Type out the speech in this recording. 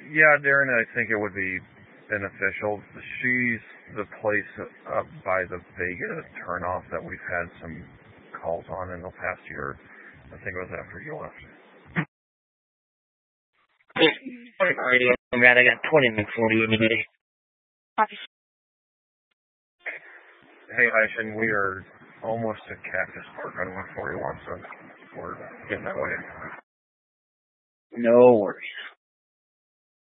Yeah, Darren, I think it would be beneficial. She's the place up by the Vega turnoff that we've had some calls on in the past year. I think it was after you left. Alrighty, I'm glad I got 20 minutes for you today. Hey, Aishan, we are almost at Cactus Park on 141, so we're getting that way. No worries.